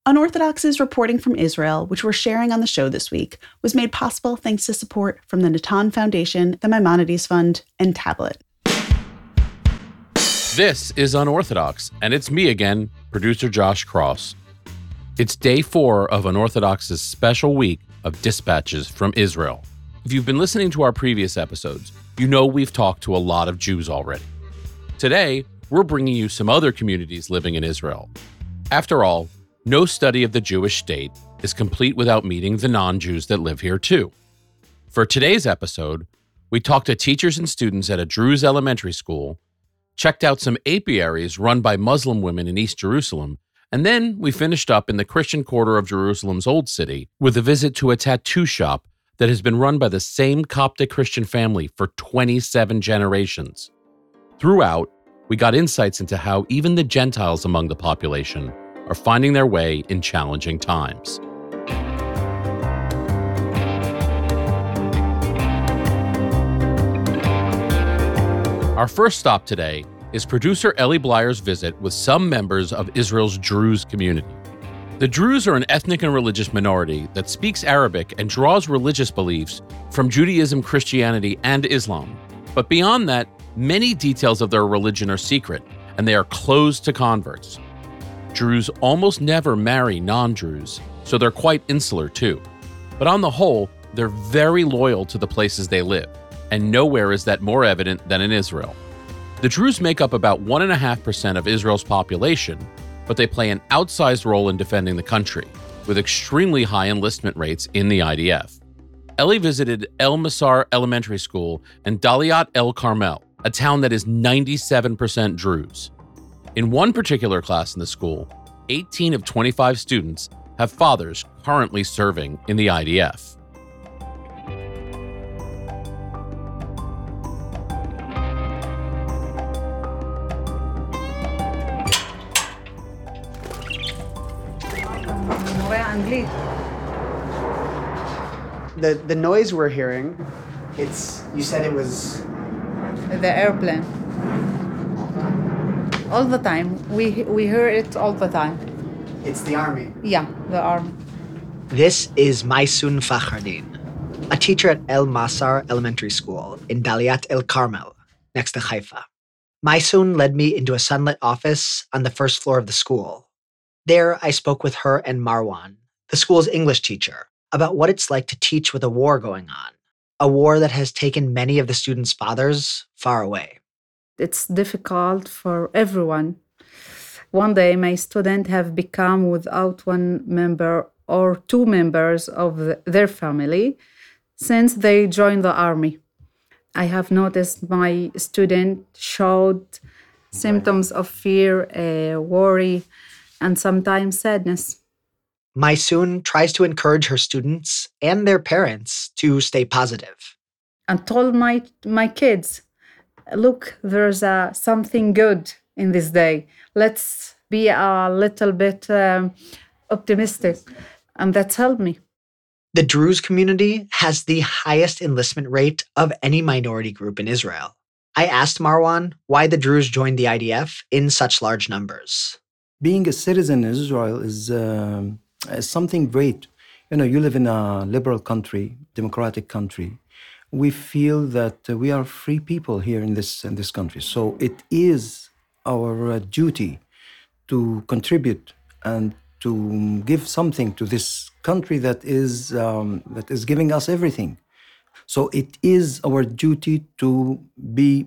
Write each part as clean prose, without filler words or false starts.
Unorthodox's reporting from Israel, which we're sharing on the show this week, was made possible thanks to support from the Natan Foundation, the Maimonides Fund, and Tablet. This is Unorthodox, and it's me again, producer Josh Cross. It's day 4 of Unorthodox's special week of dispatches from Israel. If you've been listening to our previous episodes, you know we've talked to a lot of Jews already. Today, we're bringing you some other communities living in Israel. After all, no study of the Jewish state is complete without meeting the non-Jews that live here too. For today's episode, we talked to teachers and students at a Druze elementary school, checked out some apiaries run by Muslim women in East Jerusalem, and then we finished up in the Christian quarter of Jerusalem's Old City with a visit to a tattoo shop that has been run by the same Coptic Christian family for 27 generations. Throughout, we got insights into how even the Gentiles among the population are finding their way in challenging times. Our first stop today is producer Ellie Blyer's visit with some members of Israel's Druze community. The Druze are an ethnic and religious minority that speaks Arabic and draws religious beliefs from Judaism, Christianity, and Islam. But beyond that, many details of their religion are secret, and they are closed to converts. Druze almost never marry non-Druze, so they're quite insular too. But on the whole, they're very loyal to the places they live, and nowhere is that more evident than in Israel. The Druze make up about 1.5% of Israel's population, but they play an outsized role in defending the country, with extremely high enlistment rates in the IDF. Ellie visited El Masar Elementary School and Daliat El Carmel, a town that is 97% Druze. In one particular class in the school, 18 of 25 students have fathers currently serving in the IDF. The noise we're hearing, you said it was... The airplane. All the time. We hear it all the time. It's the army. Yeah, the army. This is Maysoon Fakhrudin, a teacher at El Masar Elementary School in Daliat El Carmel, next to Haifa. Maysoon led me into a sunlit office on the first floor of the school. There, I spoke with her and Marwan, the school's English teacher, about what it's like to teach with a war going on, a war that has taken many of the students' fathers far away. It's difficult for everyone. One day, my students have become without one member or two members of their family since they joined the army. I have noticed my student showed symptoms of fear, worry, and sometimes sadness. Maysoon tries to encourage her students and their parents to stay positive. And told my kids, look, there's something good in this day. Let's be a little bit optimistic. And that's helped me. The Druze community has the highest enlistment rate of any minority group in Israel. I asked Marwan why the Druze joined the IDF in such large numbers. Being a citizen in Israel is something great. You live in a liberal country, democratic country. We feel that we are free people here in this country. So it is our duty to contribute and to give something to this country that is giving us everything. So it is our duty to be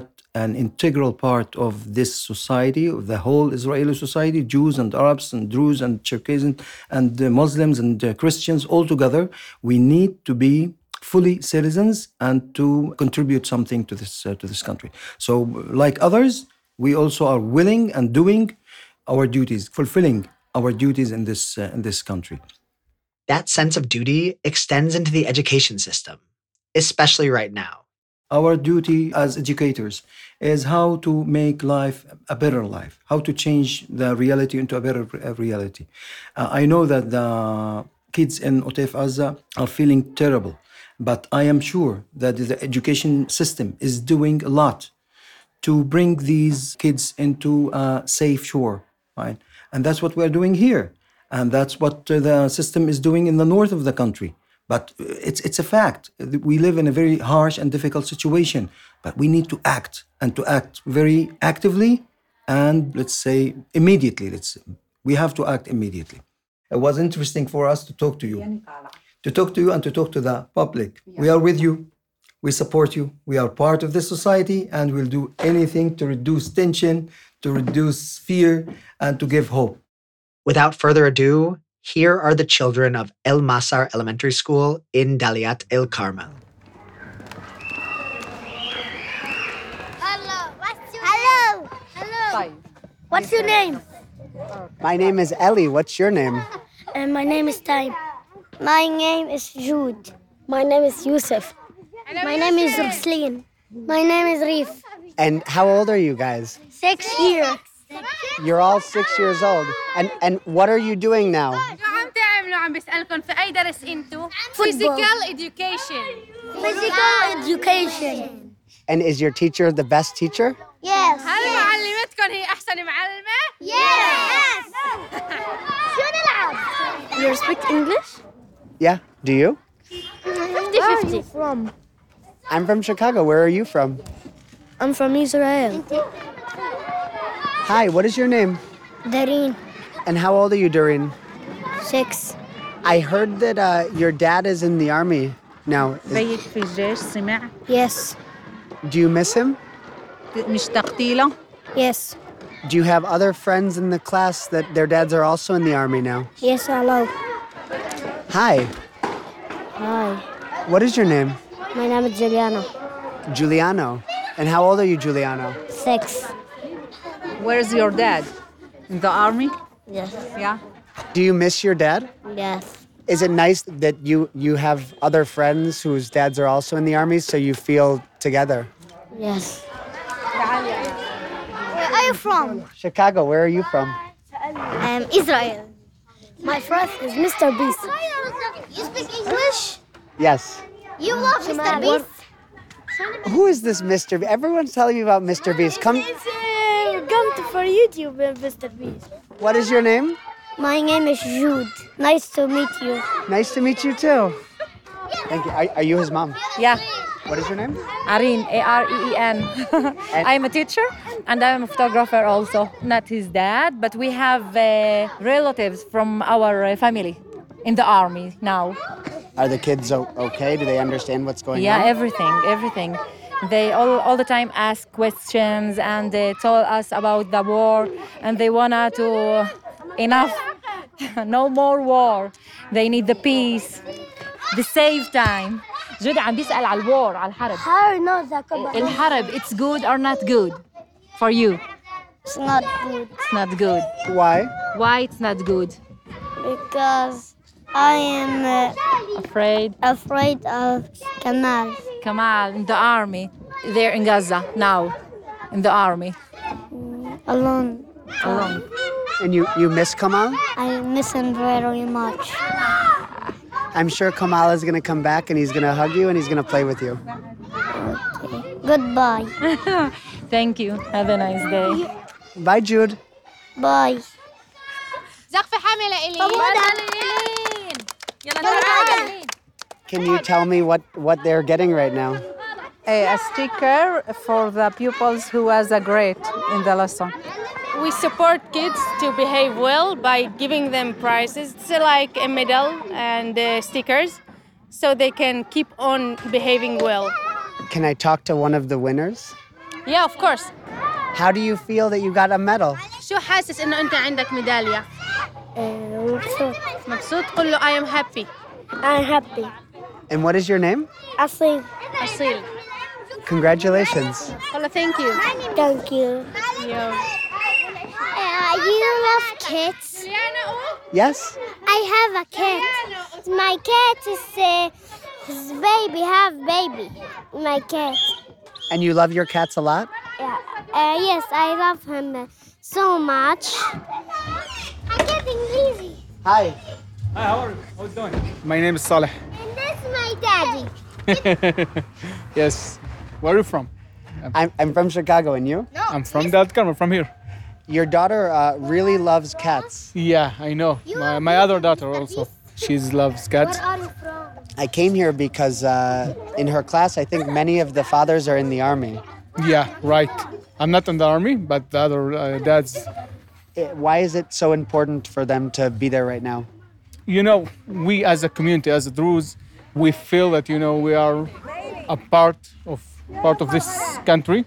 an integral part of this society, of the whole Israeli society, Jews and Arabs and Druze and Cherkessians and Muslims and Christians all together. We need to be fully citizens and to contribute something to this country. So, like others, we also are willing and doing our duties, fulfilling our duties in this country. That sense of duty extends into the education system, especially right now. Our duty as educators is how to make life a better life, how to change the reality into a better reality. I know that the kids in Otef Azza are feeling terrible, but I am sure that the education system is doing a lot to bring these kids into a safe shore, right? And that's what we're doing here. And that's what the system is doing in the north of the country. But it's a fact. We live in a very harsh and difficult situation. But we need to act, and to act very actively and, let's say, immediately. We have to act immediately. It was interesting for us to talk to you. To talk to you and to talk to the public. Yeah. We are with you. We support you. We are part of this society, and we'll do anything to reduce tension, to reduce fear, and to give hope. Without further ado, here are the children of El Masar Elementary School in Daliat El Carmel. Hello. What's your name? My name is Ellie. What's your name? And my name is Taim. My name is Jude. My name is Yusuf. My name is Rusleen. My name is Reef. And how old are you guys? 6 years. You're all 6 years old. And what are you doing now? Physical education. Physical education. And is your teacher the best teacher? Yes. Yes. You speak English? Yeah. Do you? 50-50. From? I'm from Chicago. Where are you from? I'm from Israel. Hi, what is your name? Dareen. And how old are you, Doreen? 6. I heard that your dad is in the army now. Yes. Do you miss him? Yes. Do you have other friends in the class that their dads are also in the army now? Yes, hello. Hi, Hi. what is your name? My name is Juliana. Giuliano. And how old are you, Giuliano? 6. Where's your dad? In the army? Yes. Yeah. Do you miss your dad? Yes. Is it nice that you have other friends whose dads are also in the army, so you feel together? Yes. Where are you from? Chicago, where are you from? Israel. My friend is Mr. Beast. You speak English? Yes. You love Mr. Beast? Who is this Mr. Beast? Everyone's telling me about Mr. Beast. Come for YouTube, Mr. Beast. What is your name? My name is Jude. Nice to meet you. Nice to meet you too. Thank you. Are you his mom? Yeah, What is your name? Areen, Areen. I'm a teacher and I'm a photographer also. Not his dad, but we have relatives from our family in the army now. Are the kids okay? Do they understand what's going on? Yeah, everything. They all the time ask questions and they tell us about the war and they wanna to enough, no more war. They need the peace, the save time. جودة عم بيسأل على الوار على الحرب. How do you know that about الحرب, it's good or not good for you? It's not good. It's not good. Why? Why it's not good? Because I am Afraid? afraid of Kamal. Kamal in the army. They're in Gaza now, in the army. Alone. Alone. And you miss Kamal? I miss him very much. I'm sure Kamal is going to come back and he's going to hug you and he's going to play with you. Okay. Goodbye. Thank you. Have a nice day. Bye, Jude. Bye. زقفة حاملة إلين. يلا Can you tell me what they're getting right now? A sticker for the pupils who was a great in the lesson. We support kids to behave well by giving them prizes. It's like a medal and stickers so they can keep on behaving well. Can I talk to one of the winners? Yeah, of course. How do you feel that you got a medal? شو حاسس إنه أنت عندك ميدالية؟ مبسوط. مبسوط؟ قل له I am happy. I'm happy. And what is your name? أصيل. أصيل. Congratulations. قل له thank you. Thank you. You love kids? Yes? I have a cat. My cat is his baby, have baby. My cat. And you love your cats a lot? Yeah. Yes, I love him so much. I'm getting lazy. Hi. Hi, how are you? How you doing? My name is Saleh. And that's my daddy. Yes. Where are you from? I'm from Chicago, and you? I'm from Daliat Carmel, from here. Your daughter really loves cats. Yeah, I know. My other daughter also. She loves cats. I came here because in her class, I think many of the fathers are in the army. Yeah, right. I'm not in the army, but the other dads. Why is it so important for them to be there right now? You know, we as a community, as a Druze, we feel that, you know, we are a part of this country.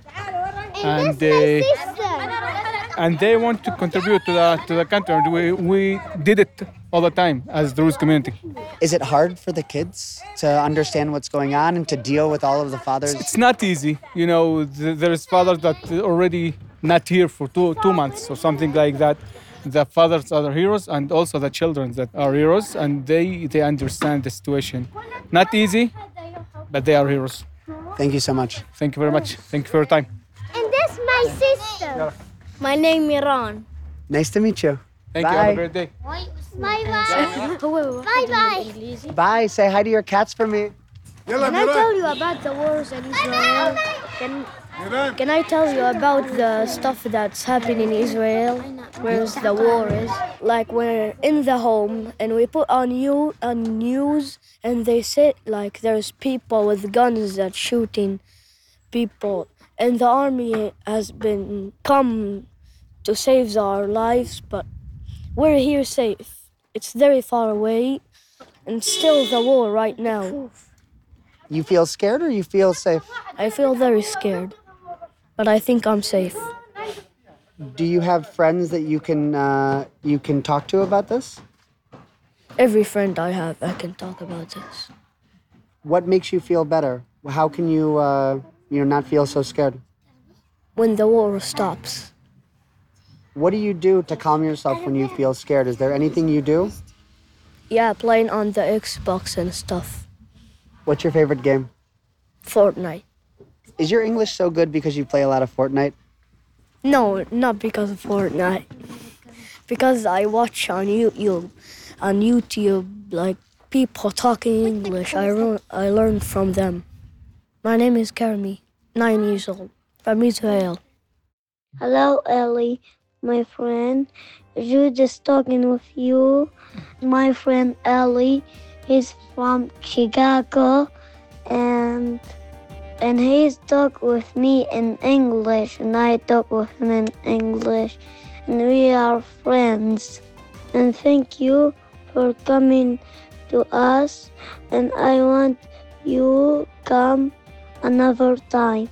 And they want to contribute to the country. We did it all the time as Druze community. Is it hard for the kids to understand what's going on and to deal with all of the fathers? It's not easy. You know, there's fathers that already not here for two months or something like that. The fathers are heroes, and also the children that are heroes, and they understand the situation. Not easy, but they are heroes. Thank you so much. Thank you very much. Thank you for your time. And this is my sister. My name is Miran. Nice to meet you. Thank you. Have a great day. Bye-bye. Bye-bye. Bye. Say hi to your cats for me. Can I tell you about the wars in Israel? Can I tell you about the stuff that's happening in Israel? Where the war is? Like we're in the home and we put on news and they say like there's people with guns that shooting people. And the army has been come to save our lives, but we're here safe. It's very far away and still the war right now. You feel scared or you feel safe? I feel very scared, but I think I'm safe. Do you have friends that you can talk to about this? Every friend I have, I can talk about this. What makes you feel better? How can you not feel so scared? When the war stops. What do you do to calm yourself when you feel scared? Is there anything you do? Yeah, playing on the Xbox and stuff. What's your favorite game? Fortnite. Is your English so good because you play a lot of Fortnite? No, not because of Fortnite. Because I watch on YouTube, like people talking English. I learned from them. My name is Karmi, 9 years old, from Israel. Hello, Ellie, my friend. Jude is talking with you. My friend Ellie, he's from Chicago, and he's talk with me in English, and I talk with him in English, and we are friends. And thank you for coming to us, and I want you come another time.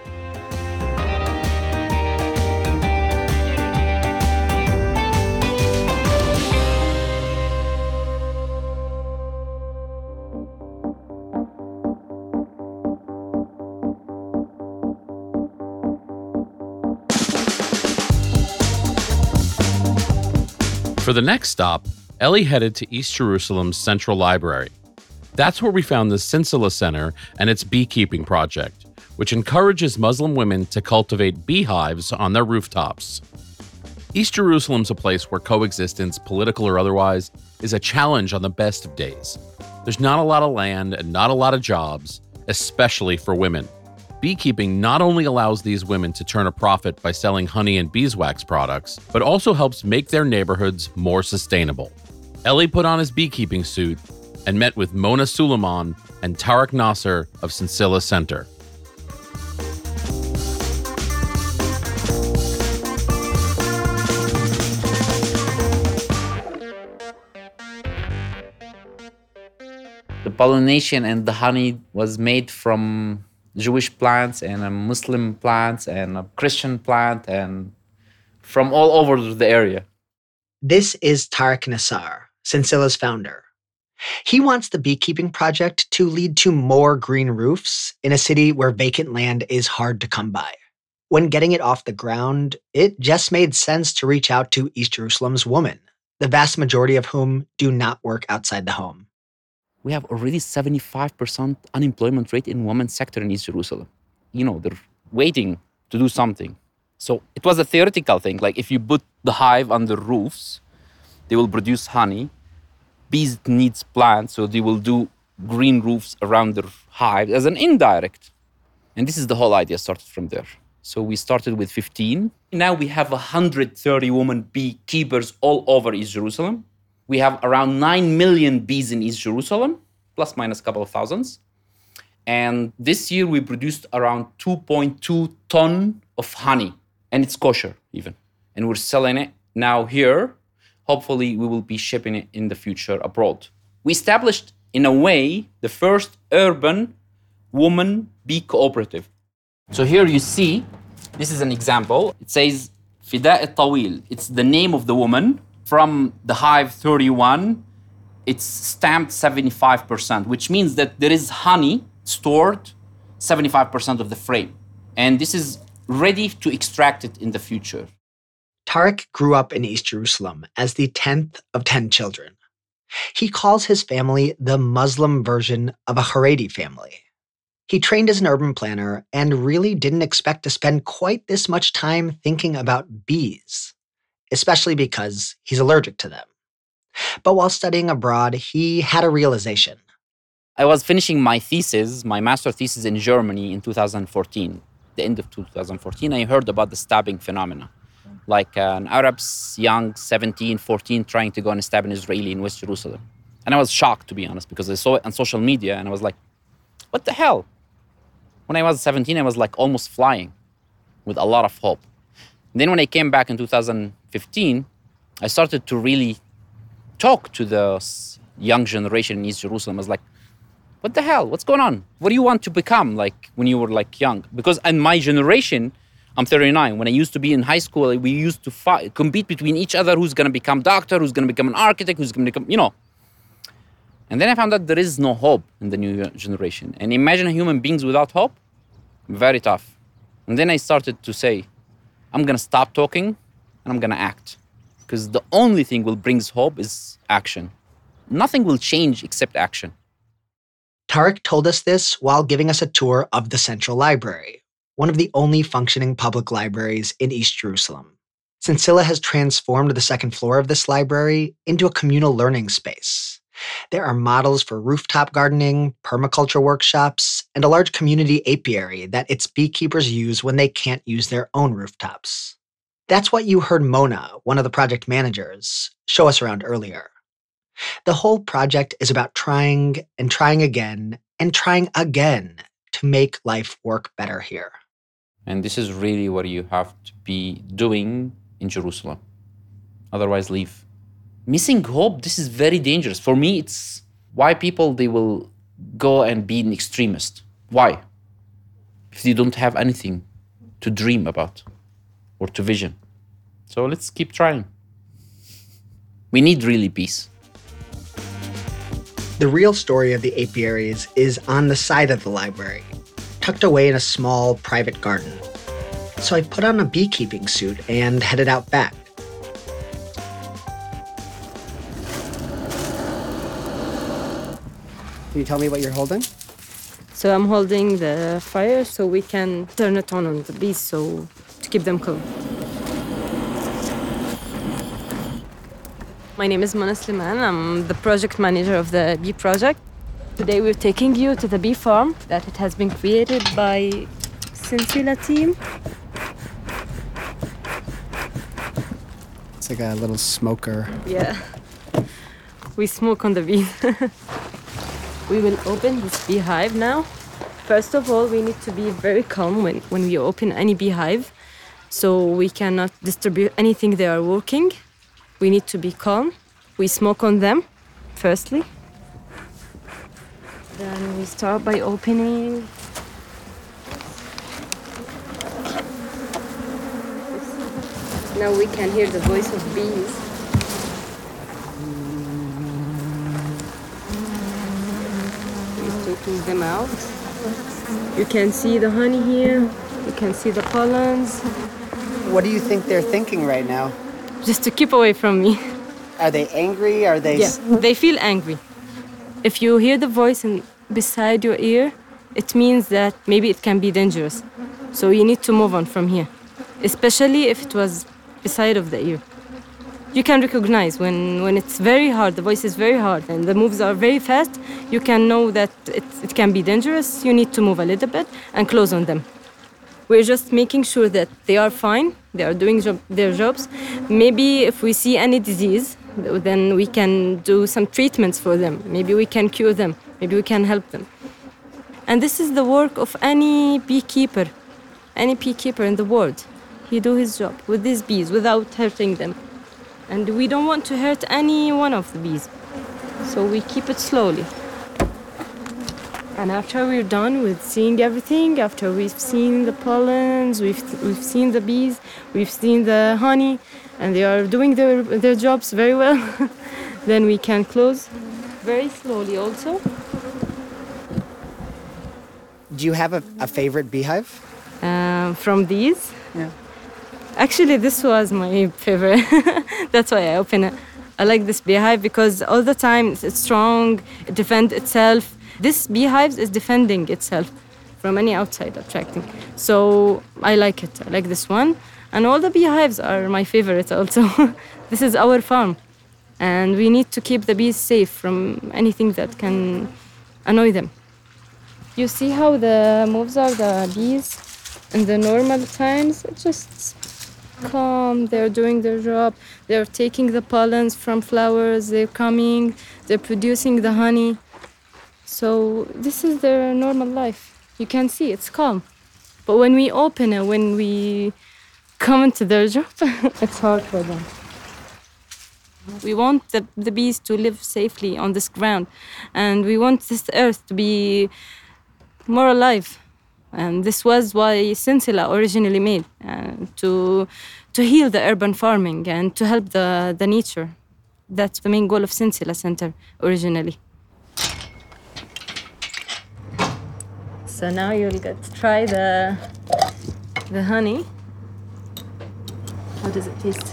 For the next stop, Ellie headed to East Jerusalem's Central Library. That's where we found the Sinsila Center and its beekeeping project, which encourages Muslim women to cultivate beehives on their rooftops. East Jerusalem's a place where coexistence, political or otherwise, is a challenge on the best of days. There's not a lot of land and not a lot of jobs, especially for women. Beekeeping not only allows these women to turn a profit by selling honey and beeswax products, but also helps make their neighborhoods more sustainable. Ellie put on his beekeeping suit and met with Mona Suleiman and Tariq Nasser of Sinsila Center. The pollination and the honey was made from Jewish plants and Muslim plants and a Christian plant and from all over the area. This is Tariq Nasser, Sinsila's founder. He wants the beekeeping project to lead to more green roofs in a city where vacant land is hard to come by. When getting it off the ground, it just made sense to reach out to East Jerusalem's women, the vast majority of whom do not work outside the home. We have already 75% unemployment rate in women's sector in East Jerusalem. You know, they're waiting to do something. So it was a theoretical thing. Like if you put the hive on the roofs, they will produce honey. Bees needs plants, so they will do green roofs around their hive as an indirect. And this is the whole idea started from there. So we started with 15. Now we have 130 women beekeepers all over East Jerusalem. We have around 9 million bees in East Jerusalem, plus minus a couple of thousands. And this year we produced around 2.2 ton of honey, and it's kosher even. And we're selling it now here. Hopefully we will be shipping it in the future abroad. We established, in a way, the first urban woman bee cooperative. So here you see, this is an example. It says Fida al-Tawil. It's the name of the woman. From the hive 31, it's stamped 75%, which means that there is honey stored 75% of the frame. And this is ready to extract it in the future. Tarek grew up in East Jerusalem as the 10th of 10 children. He calls his family the Muslim version of a Haredi family. He trained as an urban planner and really didn't expect to spend quite this much time thinking about bees, especially because he's allergic to them. But while studying abroad, he had a realization. I was finishing my thesis, my master thesis in Germany in 2014. The end of 2014, I heard about the stabbing phenomena. Like an Arab's young 17, 14 trying to go and stab an Israeli in West Jerusalem. And I was shocked, to be honest, because I saw it on social media and I was like, what the hell? When I was 17, I was like almost flying with a lot of hope. And then when I came back in 2015, I started to really talk to the young generation in East Jerusalem. I was like, what the hell? What's going on? What do you want to become like when you were like young? Because in my generation, I'm 39. When I used to be in high school, we used to compete between each other. Who's going to become doctor? Who's going to become an architect? Who's going to become, And then I found out there is no hope in the new generation. And imagine human beings without hope. Very tough. And then I started to say, I'm going to stop talking and I'm going to act. Because the only thing that brings hope is action. Nothing will change except action. Tarek told us this while giving us a tour of the Central Library, one of the only functioning public libraries in East Jerusalem. Sincilla has transformed the second floor of this library into a communal learning space. There are models for rooftop gardening, permaculture workshops, and a large community apiary that its beekeepers use when they can't use their own rooftops. That's what you heard Mona, one of the project managers, show us around earlier. The whole project is about trying and trying again and trying again to make life work better here. And this is really what you have to be doing in Jerusalem. Otherwise, leave. Missing hope, this is very dangerous. For me, it's why people, they will go and be an extremist. Why? If they don't have anything to dream about or to vision. So let's keep trying. We need really peace. The real story of the apiaries is on the side of the library, tucked away in a small private garden. So I put on a beekeeping suit and headed out back. Can you tell me what you're holding? So I'm holding the fire so we can turn it on the bees to keep them cool. My name is Mona Sliman. I'm the project manager of the bee project. Today we're taking you to the bee farm that it has been created by Sincilla team. It's like a little smoker. Yeah, we smoke on the bees. We will open this beehive now. First of all, we need to be very calm when we open any beehive, so we cannot distribute anything they are working. We need to be calm. We smoke on them, firstly. Then we start by opening. Now we can hear the voice of bees. We're taking them out. You can see the honey here. You can see the pollens. What do you think they're thinking right now? Just to keep away from me. Are they angry? Are they... Yeah, they feel angry. If you hear the voice beside your ear, it means that maybe it can be dangerous. So you need to move on from here, especially if it was beside of the ear. You can recognize when it's very hard, the voice is very hard, and the moves are very fast, you can know that it can be dangerous. You need to move a little bit and close on them. We're just making sure that they are fine, they are doing their jobs. Maybe if we see any disease, then we can do some treatments for them. Maybe we can cure them. Maybe we can help them. And this is the work of any beekeeper in the world. He do his job with these bees without hurting them. And we don't want to hurt any one of the bees. So we keep it slowly. And after we're done with seeing everything, after we've seen the pollens, we've seen the bees, we've seen the honey, and they are doing their jobs very well, then we can close very slowly also. Do you have a favorite beehive? From these? Yeah. Actually, this was my favorite. That's why I opened it. I like this beehive because all the time it's strong, it defends itself. This beehive is defending itself from any outside attracting. So I like it. I like this one. And all the beehives are my favorite also. This is our farm. And we need to keep the bees safe from anything that can annoy them. You see how the moves are, the bees in the normal times? It's just calm. They're doing their job. They're taking the pollens from flowers. They're coming. They're producing the honey. So this is their normal life. You can see it's calm. But when we open it, when we come into their job, it's hard for them. We want the bees to live safely on this ground. And we want this earth to be more alive. And this was why Sinsila originally made, to heal the urban farming and to help the nature. That's the main goal of Sinsila Center originally. So now you'll get to try the honey. How does it taste?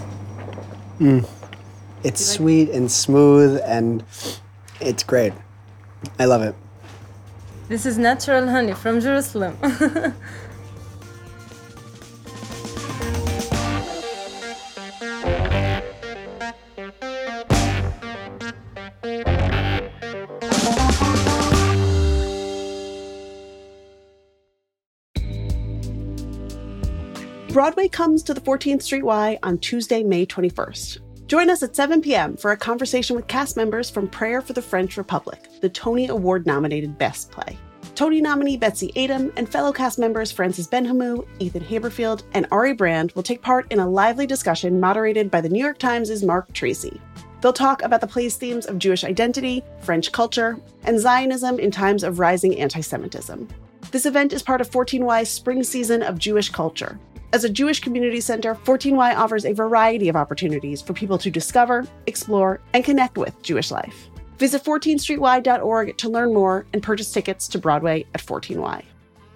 It's sweet and smooth, and it's great. I love it. This is natural honey from Jerusalem. Broadway comes to the 14th Street Y on Tuesday, May 21st. Join us at 7 p.m. for a conversation with cast members from Prayer for the French Republic, the Tony Award-nominated Best Play. Tony nominee Betsy Adam and fellow cast members Frances Benhamou, Ethan Haberfield, and Ari Brand will take part in a lively discussion moderated by the New York Times' Mark Tracy. They'll talk about the play's themes of Jewish identity, French culture, and Zionism in times of rising anti-Semitism. This event is part of 14Y's spring season of Jewish culture. As a Jewish community center, 14Y offers a variety of opportunities for people to discover, explore, and connect with Jewish life. Visit 14streety.org to learn more and purchase tickets to Broadway at 14Y.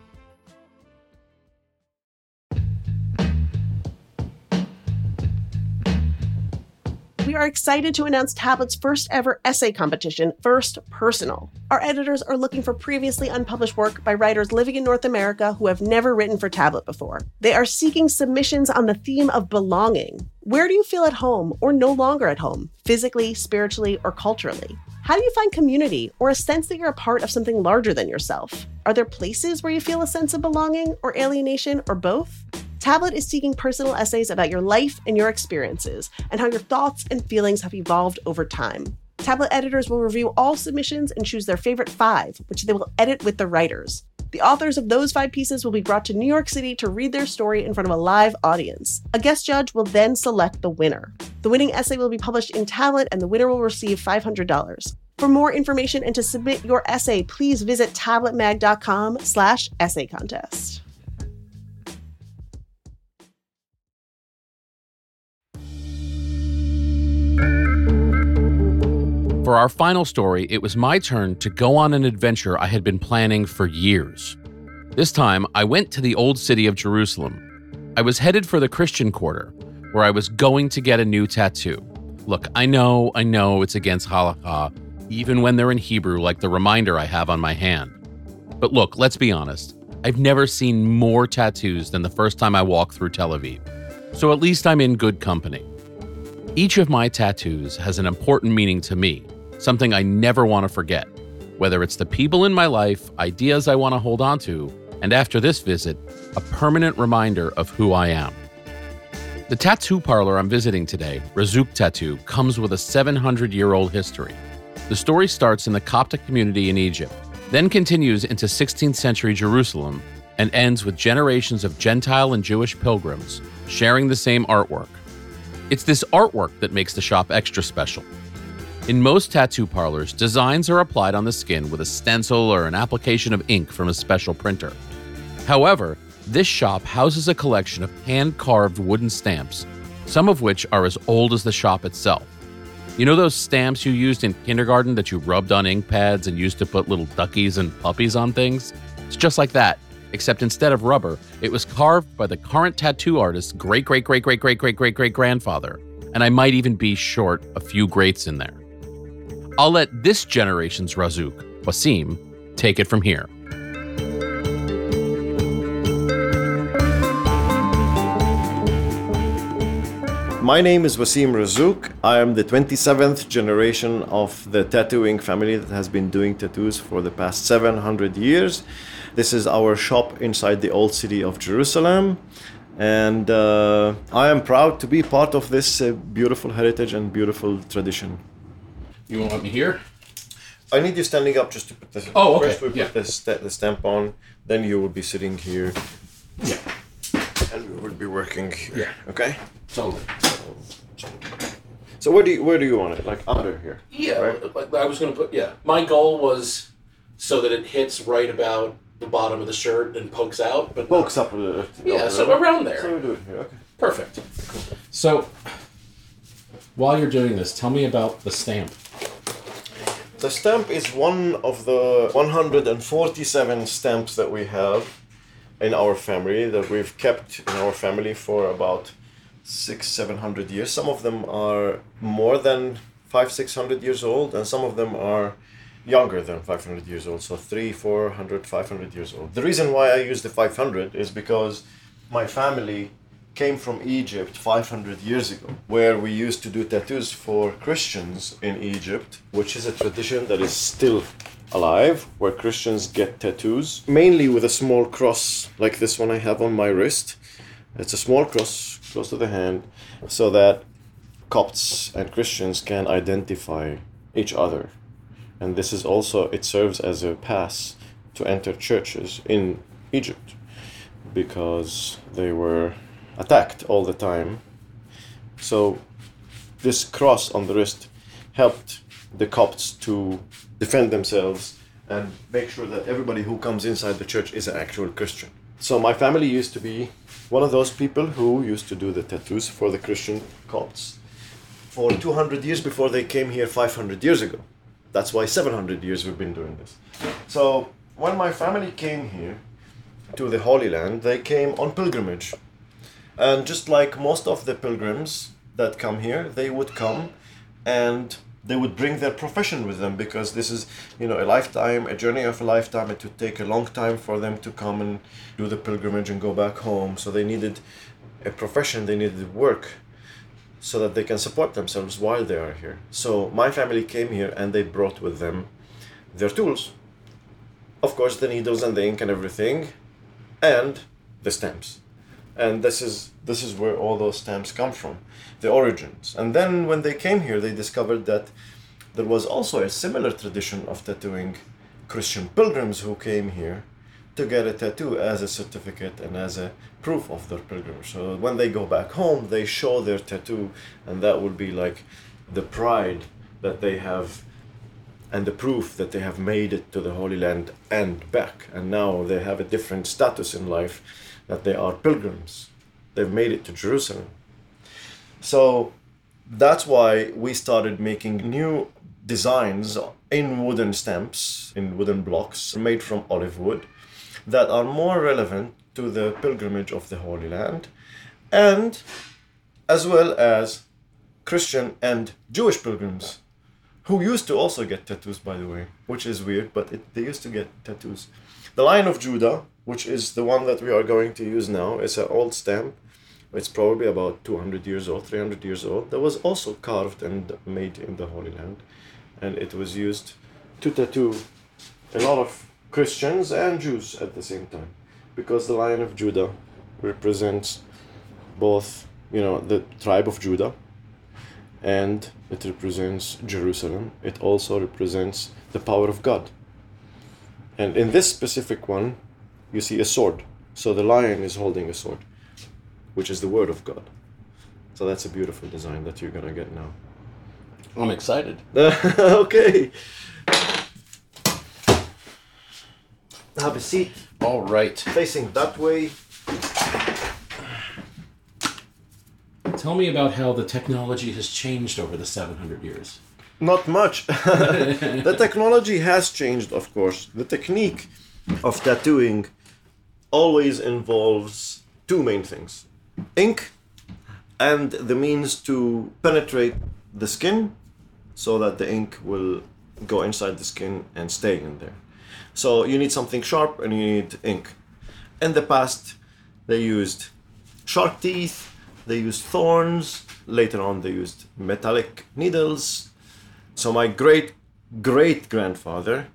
We are excited to announce Tablet's first ever essay competition, First Personal. Our editors are looking for previously unpublished work by writers living in North America who have never written for Tablet before. They are seeking submissions on the theme of belonging. Where do you feel at home or no longer at home, physically, spiritually, or culturally? How do you find community or a sense that you're a part of something larger than yourself? Are there places where you feel a sense of belonging or alienation or both? Tablet is seeking personal essays about your life and your experiences and how your thoughts and feelings have evolved over time. Tablet editors will review all submissions and choose their favorite 5, which they will edit with the writers. The authors of those 5 pieces will be brought to New York City to read their story in front of a live audience. A guest judge will then select the winner. The winning essay will be published in Tablet and the winner will receive $500. For more information and to submit your essay, please visit tabletmag.com/essay contest. For our final story, it was my turn to go on an adventure I had been planning for years. This time, I went to the old city of Jerusalem. I was headed for the Christian Quarter, where I was going to get a new tattoo. Look, I know it's against halakha, even when they're in Hebrew, like the reminder I have on my hand. But look, let's be honest. I've never seen more tattoos than the first time I walked through Tel Aviv. So at least I'm in good company. Each of my tattoos has an important meaning to me, something I never want to forget, whether it's the people in my life, ideas I want to hold on to, and after this visit, a permanent reminder of who I am. The tattoo parlor I'm visiting today, Razzouk Tattoo, comes with a 700-year-old history. The story starts in the Coptic community in Egypt, then continues into 16th century Jerusalem, and ends with generations of Gentile and Jewish pilgrims sharing the same artwork. It's this artwork that makes the shop extra special. In most tattoo parlors, designs are applied on the skin with a stencil or an application of ink from a special printer. However, this shop houses a collection of hand-carved wooden stamps, some of which are as old as the shop itself. You know those stamps you used in kindergarten that you rubbed on ink pads and used to put little duckies and puppies on things? It's just like that, except instead of rubber, it was carved by the current tattoo artist's great-great-great-great-great-great-great-great-grandfather, and I might even be short a few greats in there. I'll let this generation's Razzouk, Wasim, take it from here. My name is Wasim Razzouk. I am the 27th generation of the tattooing family that has been doing tattoos for the past 700 years. This is our shop inside the old city of Jerusalem. And I am proud to be part of this beautiful heritage and beautiful tradition. You want me here? I need you standing up just to put this. Oh, okay. First we put the stamp on, then you will be sitting here. Yeah. And we will be working here. Yeah. Okay? Totally. So where do you want it? Like under here? Yeah, right? I was going to put, my goal was so that it hits right about the bottom of the shirt and pokes out. But pokes up a little. Yeah, so around there. So we do it here, okay. Perfect. So, while you're doing this, tell me about the stamp. The stamp is one of the 147 stamps that we have in our family, that we've kept in our family for about 600-700 years. Some of them are more than 500-600 years old, and some of them are younger than 500 years old, so 300-400-500 years old. The reason why I use the 500 is because my family came from Egypt 500 years ago, where we used to do tattoos for Christians in Egypt, which is a tradition that is still alive, where Christians get tattoos, mainly with a small cross like this one I have on my wrist. It's a small cross close to the hand, so that Copts and Christians can identify each other. And this is also, it serves as a pass to enter churches in Egypt, because they were attacked all the time. So this cross on the wrist helped the Copts to defend themselves and make sure that everybody who comes inside the church is an actual Christian. So my family used to be one of those people who used to do the tattoos for the Christian Copts for 200 years before they came here 500 years ago. That's why 700 years we've been doing this. So when my family came here to the Holy Land, they came on pilgrimage. And just like most of the pilgrims that come here, they would come and they would bring their profession with them, because this is, a lifetime, a journey of a lifetime. It would take a long time for them to come and do the pilgrimage and go back home. So they needed a profession, they needed work, so that they can support themselves while they are here. So my family came here and they brought with them their tools. Of course, the needles and the ink and everything, and the stamps. And this is where all those stamps come from, the origins. And then when they came here, they discovered that there was also a similar tradition of tattooing Christian pilgrims who came here to get a tattoo as a certificate and as a proof of their pilgrimage. So when they go back home, they show their tattoo, and that will be like the pride that they have and the proof that they have made it to the Holy Land and back. And now they have a different status in life, that they are pilgrims. They've made it to Jerusalem. So that's why we started making new designs in wooden stamps, in wooden blocks made from olive wood, that are more relevant to the pilgrimage of the Holy Land, and as well as Christian and Jewish pilgrims, who used to also get tattoos, by the way, which is weird, but they used to get tattoos. The Lion of Judah, which is the one that we are going to use now, is an old stamp. It's probably about 200 years old, 300 years old. That was also carved and made in the Holy Land. And it was used to tattoo a lot of Christians and Jews at the same time. because the Lion of Judah represents both, the tribe of Judah, and it represents Jerusalem. It also represents the power of God. And in this specific one, you see a sword. So the lion is holding a sword, which is the word of God. So that's a beautiful design that you're gonna get now. I'm excited. Okay. Have a seat. All right. Facing that way. Tell me about how the technology has changed over the 700 years. Not much. The technology has changed, of course. The technique of tattooing always involves two main things: ink and the means to penetrate the skin so that the ink will go inside the skin and stay in there. So you need something sharp and you need ink. In the past, they used shark teeth, they used thorns, later on they used metallic needles. So my great-great-grandfather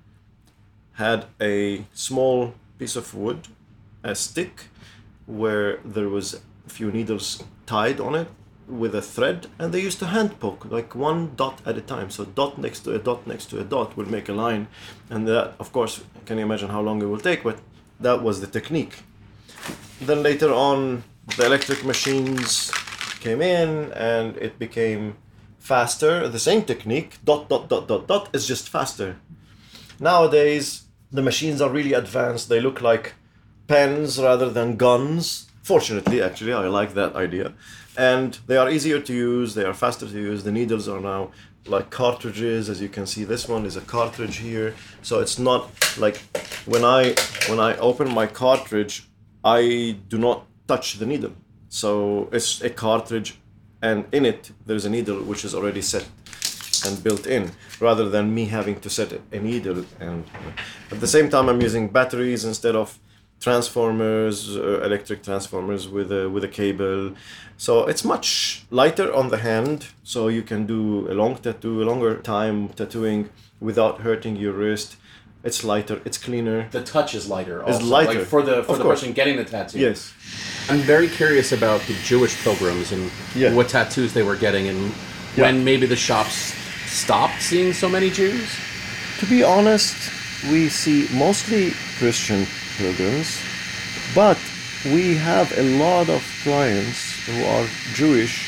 had a small piece of wood, a stick, where there was a few needles tied on it with a thread, and they used to hand poke, like one dot at a time. So dot next to a dot next to a dot will make a line, and that, of course, can you imagine how long it will take? But that was the technique. Then later on, the electric machines came in, and it became faster. The same technique, dot, dot, dot, dot, dot, is just faster. Nowadays, the machines are really advanced. They look like pens rather than guns. Fortunately, actually, I like that idea. And they are easier to use, they are faster to use. The needles are now like cartridges. As you can see, this one is a cartridge here. So it's not like when I open my cartridge, I do not touch the needle. So it's a cartridge, and in it there's a needle which is already set and built in, rather than me having to set a needle. And at the same time, I'm using batteries instead of transformers, electric transformers with a cable. So it's much lighter on the hand, so you can do a longer time tattooing without hurting your wrist. It's lighter, it's cleaner. The touch is lighter also. It's lighter. Like for the course. person getting the tattoo. Yes. I'm very curious about the Jewish pilgrims and what tattoos they were getting, and when maybe the shops stopped seeing so many Jews. To be honest, we see mostly Christian pilgrims, but we have a lot of clients who are Jewish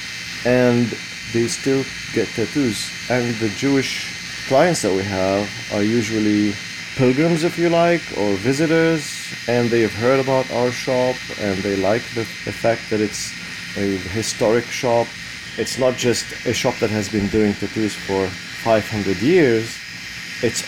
and they still get tattoos. And the Jewish clients that we have are usually pilgrims, if you like, or visitors, and they've heard about our shop and they like the fact that it's a historic shop. It's not just a shop that has been doing tattoos for 500 years. It's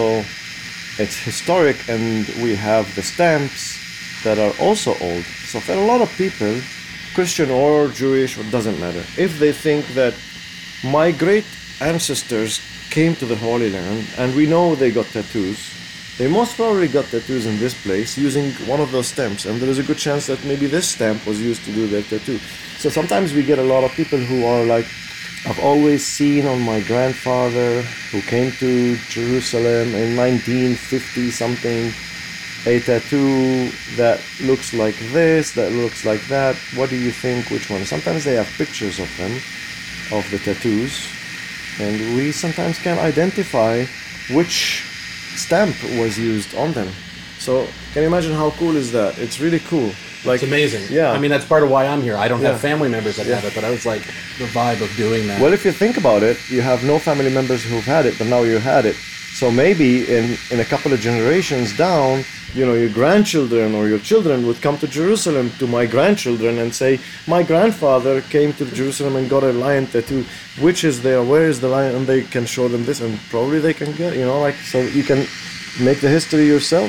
historic, and we have the stamps that are also old. So for a lot of people, Christian or Jewish, it doesn't matter, if they think that my great ancestors came to the Holy Land and we know they got tattoos, they most probably got tattoos in this place using one of those stamps, and there is a good chance that maybe this stamp was used to do their tattoo. So sometimes we get a lot of people who are like, I've always seen on my grandfather who came to Jerusalem in 1950 something, a tattoo that looks like this, that looks like that. What do you think, which one? Sometimes they have pictures of them, of the tattoos, and we sometimes can identify which stamp was used on them. So can you imagine how cool is that? It's really cool. Like, it's amazing. Yeah. I mean, that's part of why I'm here. I don't have family members that have it, but I was like, the vibe of doing that. Well, if you think about it, you have no family members who've had it, but now you had it. So maybe in a couple of generations down, your grandchildren or your children would come to Jerusalem to my grandchildren and say, my grandfather came to Jerusalem and got a lion tattoo. Which is there? Where is the lion? And they can show them this, and probably they can get, so you can make the history yourself.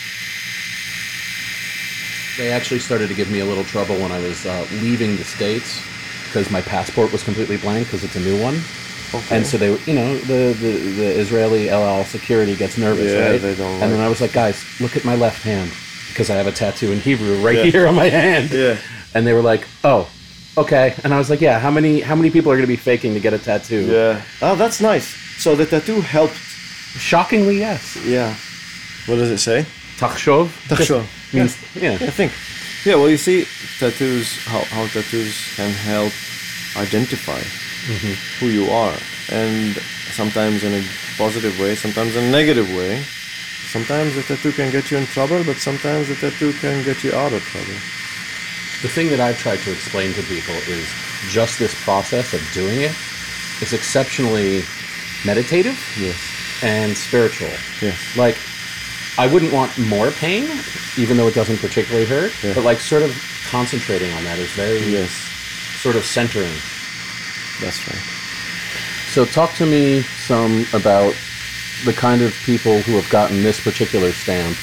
They actually started to give me a little trouble when I was leaving the States, because my passport was completely blank because it's a new one. Okay. And so they, the Israeli El Al security gets nervous, right? They don't like. And then I was like, guys, look at my left hand, because I have a tattoo in Hebrew right here on my hand. Yeah. And they were like, oh, okay. And I was like, yeah, how many people are going to be faking to get a tattoo? Yeah. Oh, that's nice. So the tattoo helped. Shockingly, yes. Yeah. What does it say? Tachshov. Tachshov. means, yeah. I think. Yeah, well, you see, tattoos, how tattoos can help identify who you are. And sometimes in a positive way, sometimes in a negative way. Sometimes the tattoo can get you in trouble, but sometimes the tattoo can get you out of trouble. The thing that I've tried to explain to people is just this process of doing it is exceptionally meditative and spiritual. Yes. Like, I wouldn't want more pain, even though it doesn't particularly hurt, but like sort of concentrating on that is very sort of centering. That's right. So talk to me some about the kind of people who have gotten this particular stamp.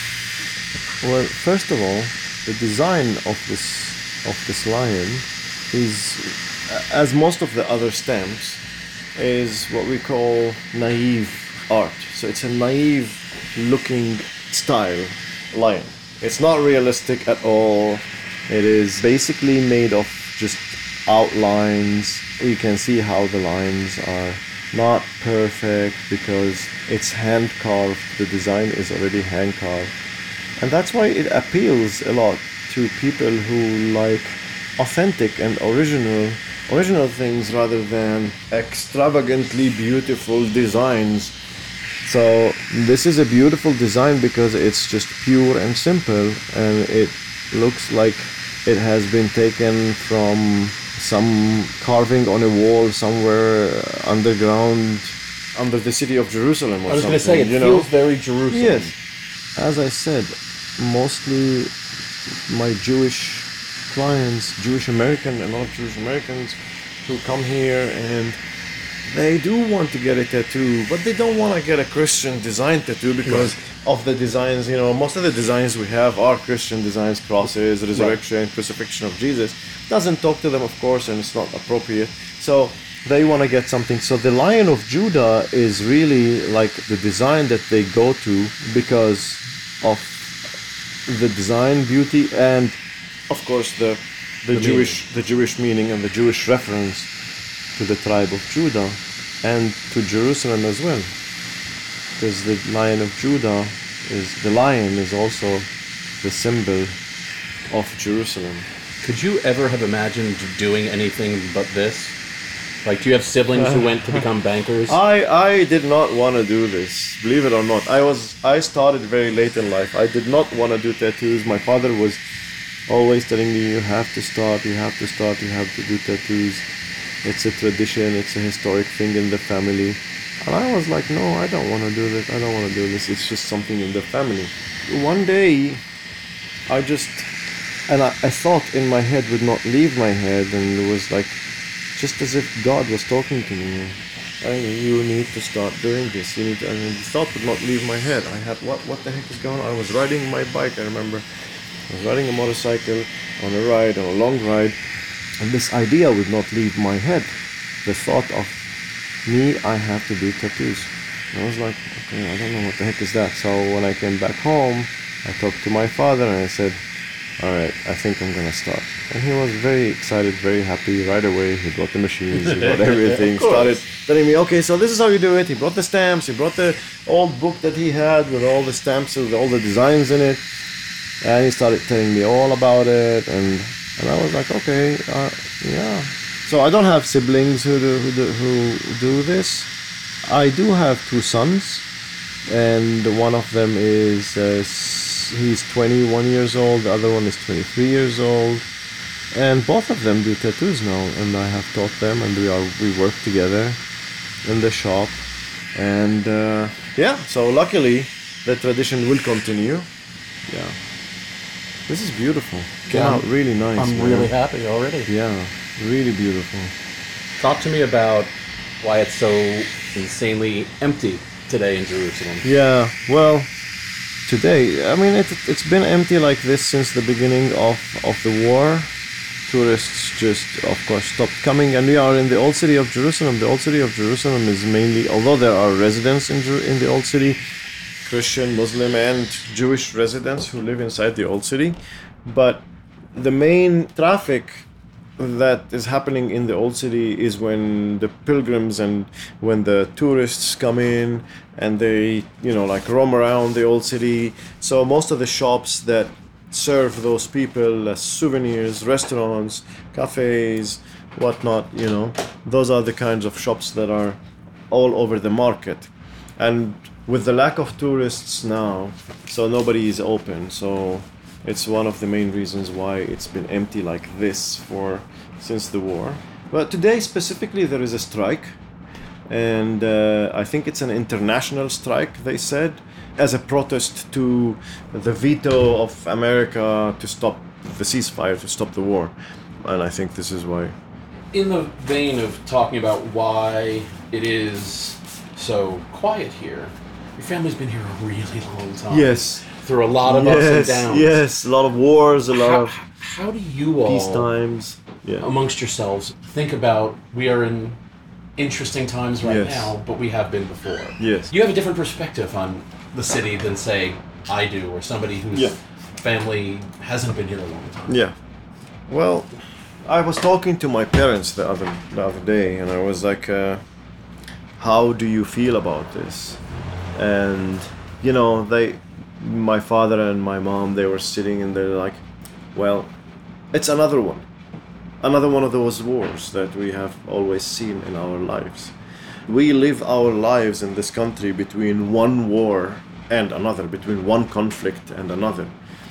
Well, first of all, the design of this lion is, as most of the other stamps, is what we call naive art. So it's a naive looking style lion. It's not realistic at all. It is basically made of just outlines. You can see how the lines are not perfect because it's hand carved. The design is already hand carved. And that's why it appeals a lot to people who like authentic and original things rather than extravagantly beautiful designs. So this is a beautiful design because it's just pure and simple, and it looks like it has been taken from some carving on a wall somewhere underground under the city of Jerusalem or something. I was going to say, it feels very Jerusalem. Yes. As I said, mostly my Jewish clients, Jewish American and non-Jewish Americans who come here and they do want to get a tattoo, but they don't want to get a Christian design tattoo because of the designs. Most of the designs we have are Christian designs, crosses, resurrection, crucifixion of Jesus. Doesn't talk to them, of course, and it's not appropriate. So they want to get something. So the Lion of Judah is really like the design that they go to because of the design beauty and, of course, the Jewish meaning and the Jewish reference to the tribe of Judah and to Jerusalem as well, because the Lion of Judah is also the symbol of Jerusalem. Could you ever have imagined doing anything but this? Like, do you have siblings who went to become bankers? I did not want to do this, believe it or not. I started very late in life. I did not want to do tattoos. My father was always telling me, you have to do tattoos. It's a tradition, it's a historic thing in the family. And I was like, no, I don't want to do this. It's just something in the family. One day, I thought in my head would not leave my head, and it was like, just as if God was talking to me. You need to start doing this. And the thought would not leave my head. I had, what the heck is going on? I was riding my bike, I remember. I was riding a motorcycle on a long ride. And this idea would not leave my head. The thought of me, I have to do tattoos. And I was like, okay, I don't know what the heck is that. So when I came back home, I talked to my father and I said, all right, I think I'm going to start. And he was very excited, very happy right away. He brought the machines, he brought everything, started telling me, okay, so this is how you do it. He brought the stamps, he brought the old book that he had with all the stamps, with all the designs in it. And he started telling me all about it. And I was like, okay, yeah. So I don't have siblings who do this. I do have two sons, and one of them is he's 21 years old. The other one is 23 years old, and both of them do tattoos now. And I have taught them, and we work together in the shop. And so luckily the tradition will continue. Yeah. This is beautiful. Came out really nice. I'm really happy already. Yeah, really beautiful. Talk to me about why it's so insanely empty today in Jerusalem. Yeah, well, today, I mean, it's been empty like this since the beginning of the war. Tourists just, of course, stopped coming, and we are in the old city of Jerusalem. The old city of Jerusalem is mainly, although there are residents in the old city, Christian, Muslim, and Jewish residents who live inside the old city, but the main traffic that is happening in the old city is when the pilgrims and when the tourists come in and they, like roam around the old city. So most of the shops that serve those people as souvenirs, restaurants, cafes, whatnot, those are the kinds of shops that are all over the market. And with the lack of tourists now, so nobody is open. So it's one of the main reasons why it's been empty like this since the war. But today specifically there is a strike, and I think it's an international strike, they said, as a protest to the veto of America to stop the ceasefire, to stop the war. And I think this is why. In the vein of talking about why it is so quiet here, your family's been here a really long time. Yes. Through a lot of ups and downs. Yes, a lot of wars, How do you all, peace times, amongst yourselves, think about, we are in interesting times right now, but we have been before. Yes. You have a different perspective on the city than, say, I do, or somebody whose family hasn't been here a long time. Yeah. Well, I was talking to my parents the other day, and I was like, how do you feel about this? And, my father and my mom, they were sitting and they're like, well, it's another one of those wars that we have always seen in our lives. We live our lives in this country between one war and another, between one conflict and another.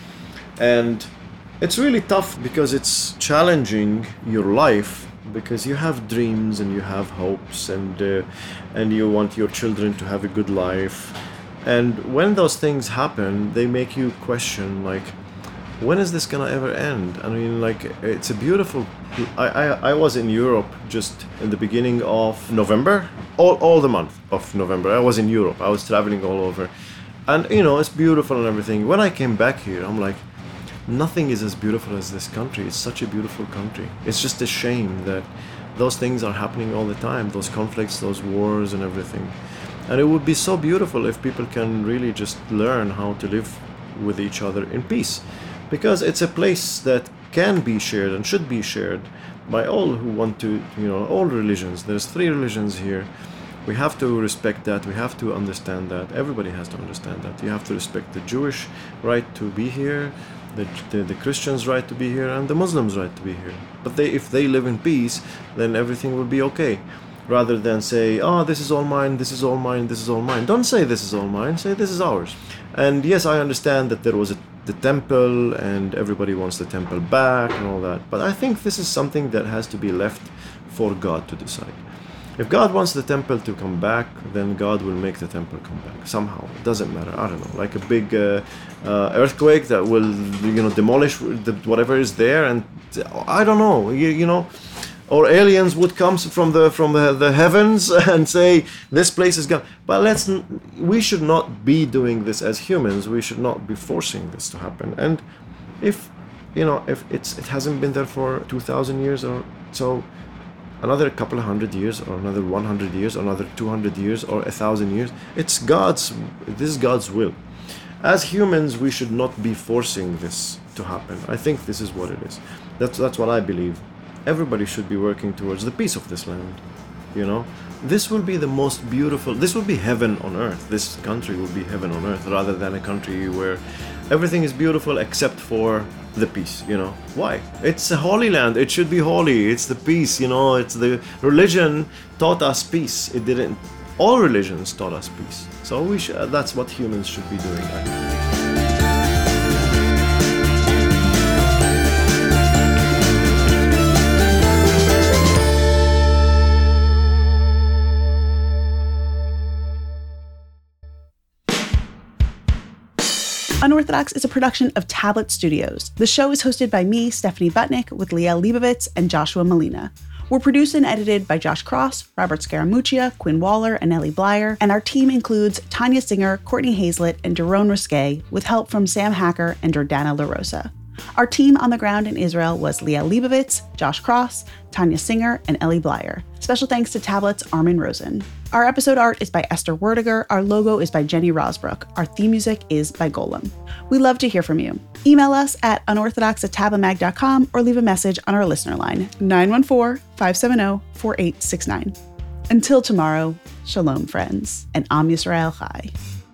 And it's really tough because it's challenging your life, because you have dreams and you have hopes and you want your children to have a good life. And when those things happen, they make you question, like, when is this gonna ever end? I mean, like, it's a beautiful... I was in Europe just in the beginning of November, all the month of November. I was in Europe. I was traveling all over. And, it's beautiful and everything. When I came back here, I'm like, nothing is as beautiful as this country. It's such a beautiful country. It's just a shame that those things are happening all the time, those conflicts, those wars and everything. And it would be so beautiful if people can really just learn how to live with each other in peace. Because it's a place that can be shared and should be shared by all who want to, all religions. There's 3 religions here. We have to respect that. We have to understand that. Everybody has to understand that. You have to respect the Jewish right to be here, the Christians' right to be here, and the Muslims' right to be here. But if they live in peace, then everything will be okay. Rather than say, this is all mine, this is all mine, this is all mine. Don't say this is all mine, say this is ours. And yes, I understand that there was the temple and everybody wants the temple back and all that. But I think this is something that has to be left for God to decide. If God wants the temple to come back, then God will make the temple come back somehow. It doesn't matter. I don't know, like a big earthquake that will, demolish whatever is there, and I don't know, or aliens would come from the heavens and say this place is gone. But we should not be doing this as humans. We should not be forcing this to happen. And if it hasn't been there for 2,000 years or so, another couple of 100 years, or another 100 years, or another 200 years, or 1,000 years, this is God's will. As humans, we should not be forcing this to happen. I think this is what it is. That's what I believe. Everybody should be working towards the peace of this land. This will be the most beautiful, this will be heaven on earth. This country will be heaven on earth, rather than a country where everything is beautiful except for the peace. Why? It's a holy land. It should be holy. It's the peace. It's the religion taught us peace. It didn't. All religions taught us peace. So that's what humans should be doing. Unorthodox is a production of Tablet Studios. The show is hosted by me, Stephanie Butnick, with Liel Leibovitz and Joshua Molina. We're produced and edited by Josh Cross, Robert Scaramuccia, Quinn Waller, and Ellie Blyer, and our team includes Tanya Singer, Courtney Hazlett, and Daron Risquet, with help from Sam Hacker and Jordana LaRosa. Our team on the ground in Israel was Leah Leibovitz, Josh Cross, Tanya Singer, and Ellie Blyer. Special thanks to Tablet's Armin Rosen. Our episode art is by Esther Werdiger. Our logo is by Jenny Rosbrook. Our theme music is by Golem. We love to hear from you. Email us at unorthodox@tabamag.com or leave a message on our listener line, 914-570-4869. Until tomorrow, shalom, friends, and Am Yisrael Chai.